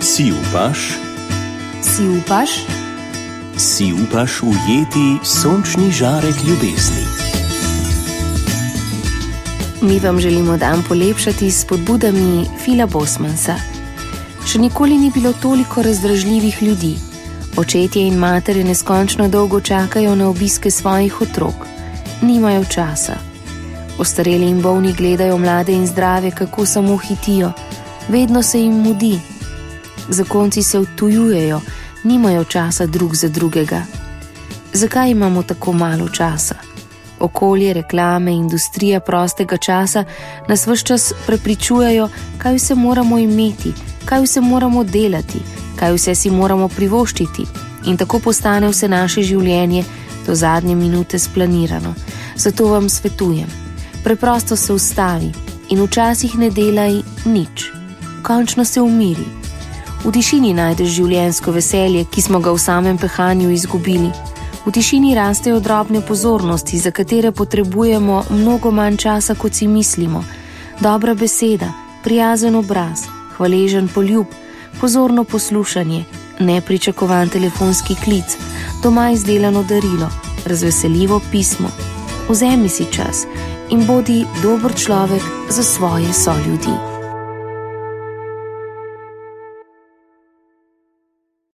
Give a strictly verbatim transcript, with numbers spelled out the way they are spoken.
Si upaš? Si upaš? Si upaš ujeti sončni žarek ljubezni? Mi vam želimo dan polepšati s spodbudami Phila Bosmansa. Še nikoli ni bilo toliko razdražljivih ljudi. Očetje in matere neskončno dolgo čakajo na obiske svojih otrok. Nimajo časa. Ostareli in bolni gledajo mlade in zdrave, kako samo hitijo. Vedno se jim mudi. Zakonci se odtujujejo, nimajo časa drug za drugega. Zakaj imamo tako malo časa? Okolje, reklame, industrija prostega časa nas ves čas prepričujejo, kaj vse moramo imeti, kaj vse moramo delati, kaj vse si moramo privoščiti, in tako postane vse naše življenje do zadnje minute splanirano. Zato vam svetujem, preprosto se ustavi in včasih ne delaj nič. Končno se umiri. V tišini najdeš življenjsko veselje, ki smo ga v samem pehanju izgubili. V tišini rastejo drobne pozornosti, za katere potrebujemo mnogo manj časa, kot si mislimo. Dobra beseda, prijazen obraz, hvaležen poljub, pozorno poslušanje, nepričakovan telefonski klic, doma izdelano darilo, razveseljivo pismo. Vzemi si čas in bodi dober človek za svoje soljudi.